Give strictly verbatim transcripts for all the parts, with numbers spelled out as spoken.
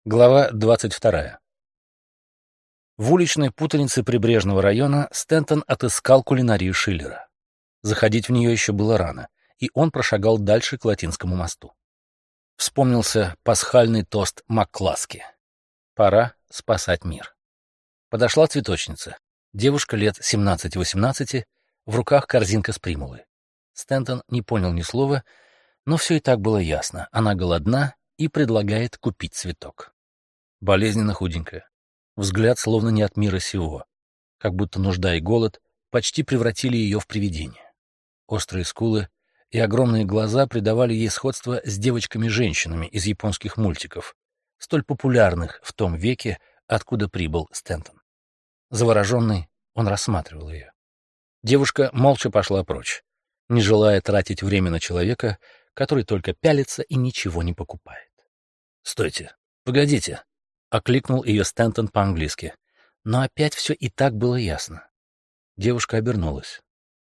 Глава двадцать вторая. В уличной путанице прибрежного района Стентон отыскал кулинарию Шиллера. Заходить в нее еще было рано, и он прошагал дальше к Латинскому мосту. Вспомнился пасхальный тост Маккласки. Пора спасать мир. Подошла цветочница. Девушка лет семнадцати-восемнадцати, в руках корзинка с примулой. Стентон не понял ни слова, но все и так было ясно. Она голодна и предлагает купить цветок. Болезненно худенькая. Взгляд словно не от мира сего. Как будто нужда и голод почти превратили ее в привидение. Острые скулы и огромные глаза придавали ей сходство с девочками-женщинами из японских мультиков, столь популярных в том веке, откуда прибыл Стентон. Завороженный, он рассматривал ее. Девушка молча пошла прочь, не желая тратить время на человека, который только пялится и ничего не покупает. «Стойте! Погодите!» — окликнул ее Стентон по-английски. Но опять все и так было ясно. Девушка обернулась.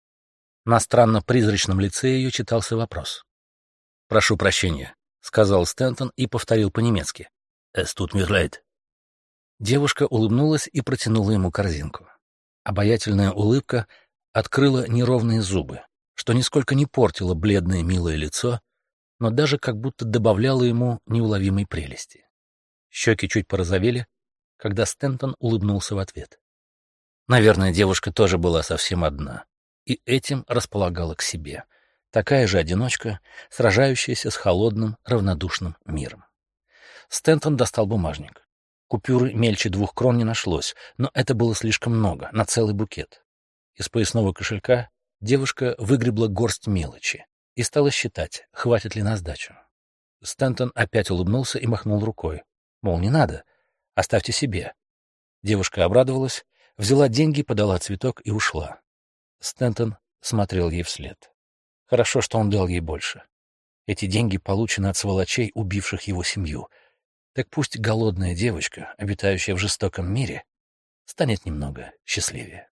На странно-призрачном лице ее читался вопрос. «Прошу прощения», — сказал Стентон и повторил по-немецки. «Es tut mir leid». Девушка улыбнулась и протянула ему корзинку. Обаятельная улыбка открыла неровные зубы, что нисколько не портило бледное милое лицо, но даже как будто добавляло ему неуловимой прелести. Щеки чуть порозовели, когда Стентон улыбнулся в ответ. Наверное, девушка тоже была совсем одна, и этим располагала к себе. Такая же одиночка, сражающаяся с холодным, равнодушным миром. Стентон достал бумажник. Купюры мельче двух крон не нашлось, но это было слишком много, на целый букет. Из поясного кошелька девушка выгребла горсть мелочи и стала считать, хватит ли на сдачу. Стентон опять улыбнулся и махнул рукой. Мол, не надо, оставьте себе. Девушка обрадовалась, взяла деньги, подала цветок и ушла. Стентон смотрел ей вслед. Хорошо, что он дал ей больше. Эти деньги получены от сволочей, убивших его семью. Так пусть голодная девочка, обитающая в жестоком мире, станет немного счастливее.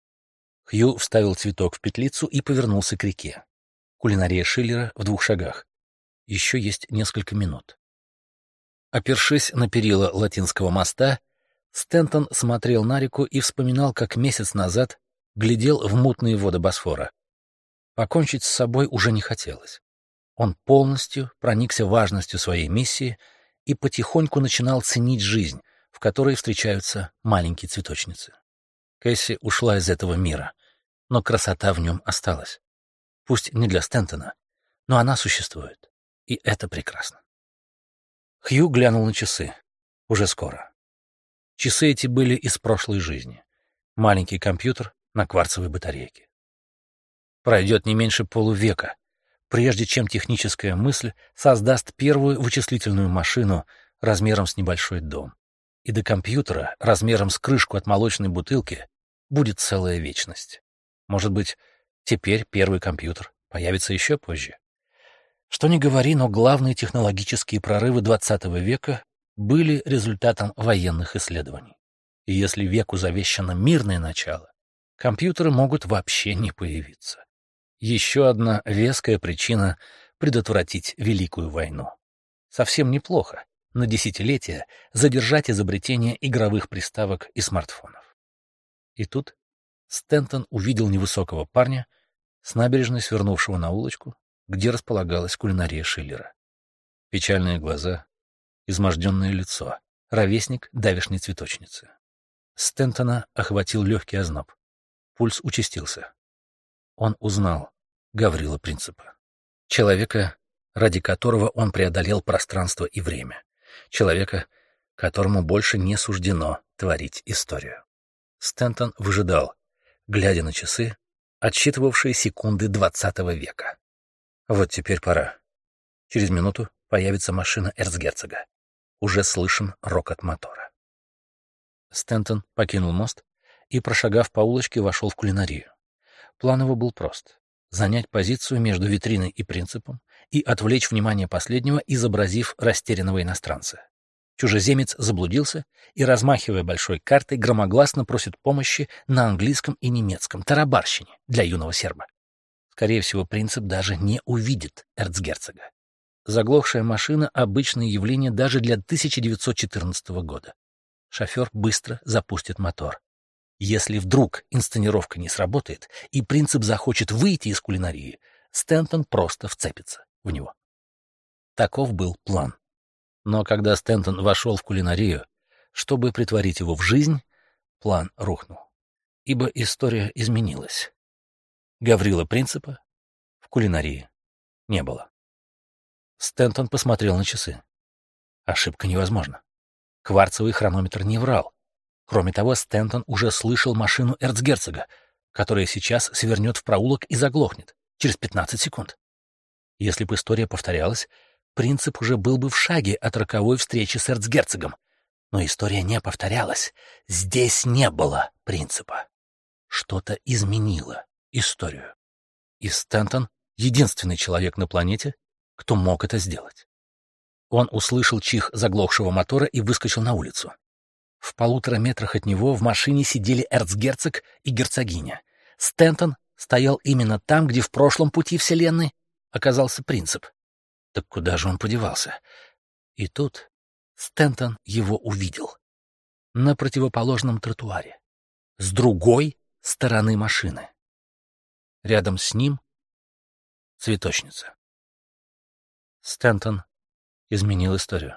Хью вставил цветок в петлицу и повернулся к реке. Кулинария Шиллера в двух шагах. Еще есть несколько минут. Опершись на перила Латинского моста, Стентон смотрел на реку и вспоминал, как месяц назад глядел в мутные воды Босфора. Покончить с собой уже не хотелось. Он полностью проникся важностью своей миссии и потихоньку начинал ценить жизнь, в которой встречаются маленькие цветочницы. Кэсси ушла из этого мира, но красота в нем осталась. Пусть не для Стентона, но она существует, и это прекрасно. Хью глянул на часы. Уже скоро. Часы эти были из прошлой жизни. Маленький компьютер на кварцевой батарейке. Пройдет не меньше полувека, прежде чем техническая мысль создаст первую вычислительную машину размером с небольшой дом. И до компьютера, размером с крышку от молочной бутылки, будет целая вечность. Может быть, теперь первый компьютер появится еще позже. Что ни говори, но главные технологические прорывы двадцатого века были результатом военных исследований. И если веку завещано мирное начало, компьютеры могут вообще не появиться. Еще одна веская причина предотвратить Великую войну. Совсем неплохо на десятилетия задержать изобретение игровых приставок и смартфонов. И тут Стентон увидел невысокого парня, с набережной свернувшего на улочку, где располагалась кулинария Шиллера. Печальные глаза, изможденное лицо, ровесник давешней цветочницы. Стентона охватил легкий озноб. Пульс участился. Он узнал Гаврила Принципа. Человека, ради которого он преодолел пространство и время. Человека, которому больше не суждено творить историю. Стентон выжидал, глядя на часы, отсчитывавшие секунды двадцатого века. Вот теперь пора. Через минуту появится машина эрцгерцога. Уже слышен рокот мотора. Стентон покинул мост и, прошагав по улочке, вошел в кулинарию. План его был прост — занять позицию между витриной и Принципом и отвлечь внимание последнего, изобразив растерянного иностранца. Чужеземец заблудился и, размахивая большой картой, громогласно просит помощи на английском и немецком, тарабарщине для юного серба. Скорее всего, Принцип даже не увидит эрцгерцога. Заглохшая машина — обычное явление даже для тысяча девятьсот четырнадцатого года. Шофер быстро запустит мотор. Если вдруг инсценировка не сработает, и принцип захочет выйти из кулинарии, Стэнтон просто вцепится в него. Таков был план. Но когда Стэнтон вошел в кулинарию, чтобы притворить его в жизнь, план рухнул. Ибо история изменилась. Гаврила Принципа в кулинарии не было. Стэнтон посмотрел на часы. Ошибка невозможна. Кварцевый хронометр не врал. Кроме того, Стэнтон уже слышал машину эрцгерцога, которая сейчас свернет в проулок и заглохнет через пятнадцать секунд. Если бы история повторялась, Принцип уже был бы в шаге от роковой встречи с эрцгерцогом. Но история не повторялась. Здесь не было Принципа. Что-то изменило историю. И Стэнтон — единственный человек на планете, кто мог это сделать. Он услышал чих заглохшего мотора и выскочил на улицу. В полутора метрах от него в машине сидели эрцгерцог и герцогиня. Стэнтон стоял именно там, где в прошлом пути Вселенной оказался Принцип. Так куда же он подевался? И тут Стэнтон его увидел. На противоположном тротуаре. С другой стороны машины. Рядом с ним цветочница. Стэнтон изменил историю.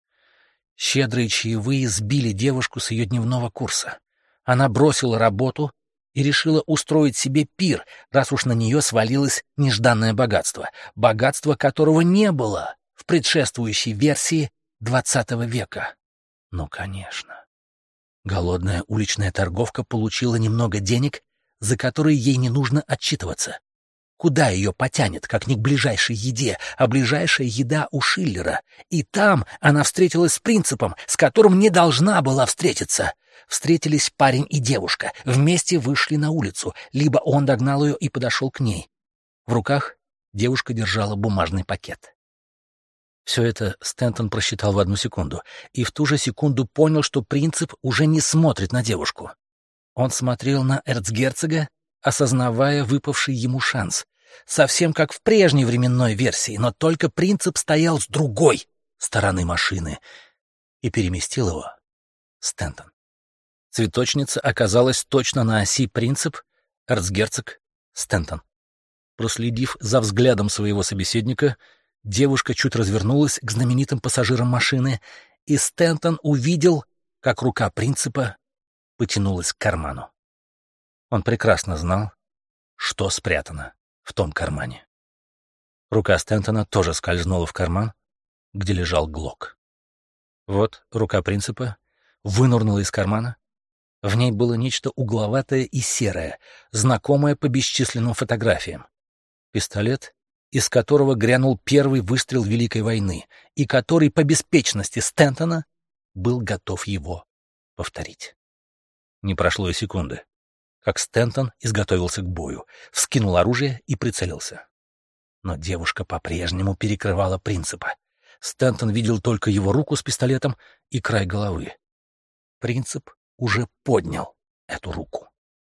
Щедрые чаевые сбили девушку с ее дневного курса. Она бросила работу и решила устроить себе пир, раз уж на нее свалилось нежданное богатство, богатство которого не было в предшествующей версии двадцатого века. Ну, конечно. Голодная уличная торговка получила немного денег, за которые ей не нужно отчитываться. Куда ее потянет, как не к ближайшей еде, а ближайшая еда у Шиллера. И там она встретилась с Принципом, с которым не должна была встретиться. Встретились парень и девушка, вместе вышли на улицу, либо он догнал ее и подошел к ней. В руках девушка держала бумажный пакет. Все это Стэнтон просчитал в одну секунду, и в ту же секунду понял, что Принцип уже не смотрит на девушку. Он смотрел на эрцгерцога, осознавая выпавший ему шанс. Совсем как в прежней временной версии, но только Принцип стоял с другой стороны машины и переместил его Стэнтон. Цветочница оказалась точно на оси Принцип, эрцгерцог, Стэнтон. Проследив за взглядом своего собеседника, девушка чуть развернулась к знаменитым пассажирам машины, и Стэнтон увидел, как рука Принципа потянулась к карману. Он прекрасно знал, что спрятано в том кармане. Рука Стэнтона тоже скользнула в карман, где лежал глок. Вот рука Принципа вынырнула из кармана. В ней было нечто угловатое и серое, знакомое по бесчисленным фотографиям. Пистолет, из которого грянул первый выстрел Великой войны, и который по беспечности Стэнтона был готов его повторить. Не прошло и секунды, как Стэнтон изготовился к бою, вскинул оружие и прицелился. Но девушка по-прежнему перекрывала Принципа. Стэнтон видел только его руку с пистолетом и край головы. Принцип уже поднял эту руку.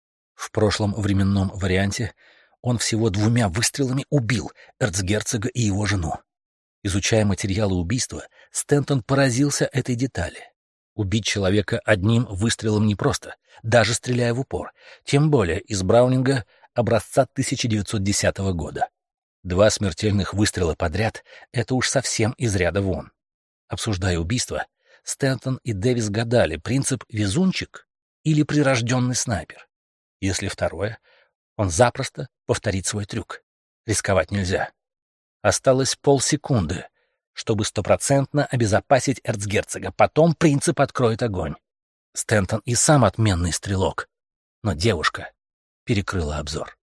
В прошлом временном варианте он всего двумя выстрелами убил эрцгерцога и его жену. Изучая материалы убийства, Стэнтон поразился этой детали. Убить человека одним выстрелом непросто, даже стреляя в упор, тем более из Браунинга образца тысяча девятьсот десятого года. Два смертельных выстрела подряд — это уж совсем из ряда вон. Обсуждая убийство, Стэнтон и Дэвис гадали, Принцип — везунчик или прирожденный снайпер. Если второе, он запросто повторит свой трюк. Рисковать нельзя. Осталось полсекунды, чтобы стопроцентно обезопасить эрцгерцога. Потом Принцип откроет огонь. Стэнтон и сам отменный стрелок, но девушка перекрыла обзор.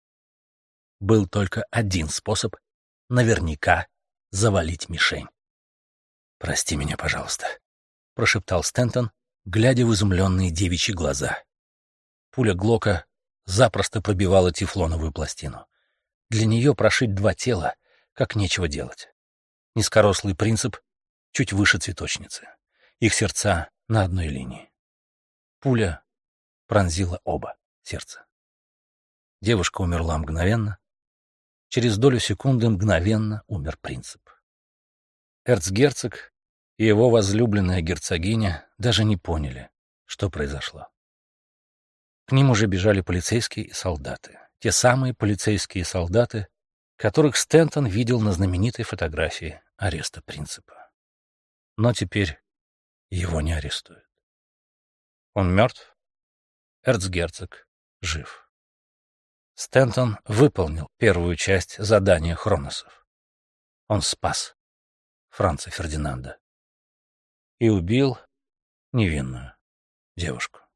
Был только один способ наверняка завалить мишень. «Прости меня, пожалуйста», — прошептал Стэнтон, глядя в изумленные девичьи глаза. Пуля Глока запросто пробивала тефлоновую пластину. Для нее прошить два тела, как нечего делать. Низкорослый Принцип чуть выше цветочницы. Их сердца на одной линии. Пуля пронзила оба сердца. Девушка умерла мгновенно. Через долю секунды мгновенно умер Принцип. Эрцгерцог и его возлюбленная герцогиня даже не поняли, что произошло. К ним уже бежали полицейские и солдаты. Те самые полицейские солдаты, которых Стентон видел на знаменитой фотографии ареста принципа. Но теперь его не арестуют. Он мертв, эрцгерцог жив. Стентон выполнил первую часть задания Хроносов. Он спас Франца Фердинанда и убил невинную девушку.